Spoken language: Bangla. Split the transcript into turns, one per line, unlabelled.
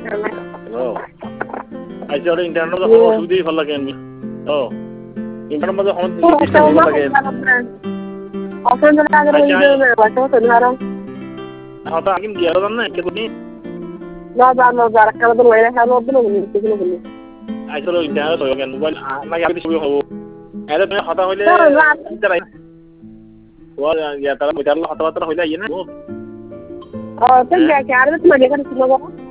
আইসি ওর ইন্টারনেট মধ্যে কোনো অসুবিধাই ভালো লাগে আমি ইন্টারনেট মধ্যে কোনো ডিস্টার্ব ভালো লাগে
অফলাইন জন্য আগে বাসা তো ধরো
হয়তো আগে গিয়ে না কে তুমি
না যারা কারো তো লয়ে রাখা হবে না কিছু বলি
আইসি ওর ইন্টারনেট হয়ে গেল মোবাইল না আগে শুরু হবো এর তুমি কথা হইলে ওর ইয়া তারা মিটারলো কথাবার্তা হইলে ইয়ে না
তো কি আছে আর তো মানে করে ছিল